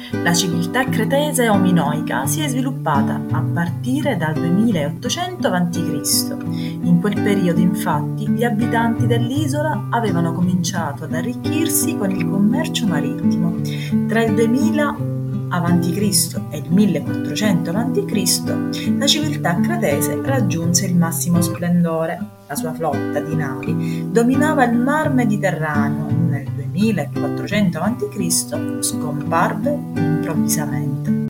La civiltà cretese o minoica si è sviluppata a partire dal 2800 a.C. In quel periodo, infatti, gli abitanti dell'isola avevano cominciato ad arricchirsi con il commercio marittimo. Tra il 2000 a.C. e il 1400 a.C. la civiltà cretese raggiunse il massimo splendore. La sua flotta di navi dominava il Mar Mediterraneo. Nel 2400 a.C. scomparve improvvisamente.